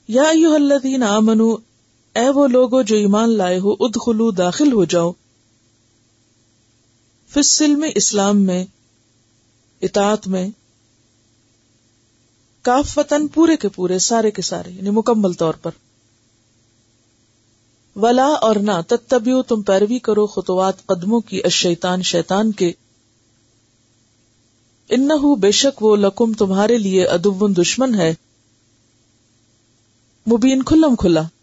या अय्युहल्लज़ीना आमनू, ऐ वो लोगो जो ईमान लाए हो, उदखुलू दाखिल हो जाओ, फिस्सिल्म इस्लाम में, इताअत में, काफ़तन पूरे के पूरे, सारे के सारे, यानी मुकम्मल तौर पर। वला और ना तत्तबियु, तुम पैरवी करो, खुतवात कदमों की, अश-शैतान शैतान के, इन्नहु बेशक वो, लकुम तुम्हारे लिए, अदुव्वुन दुश्मन है, मुबीन खुल्लम खुला,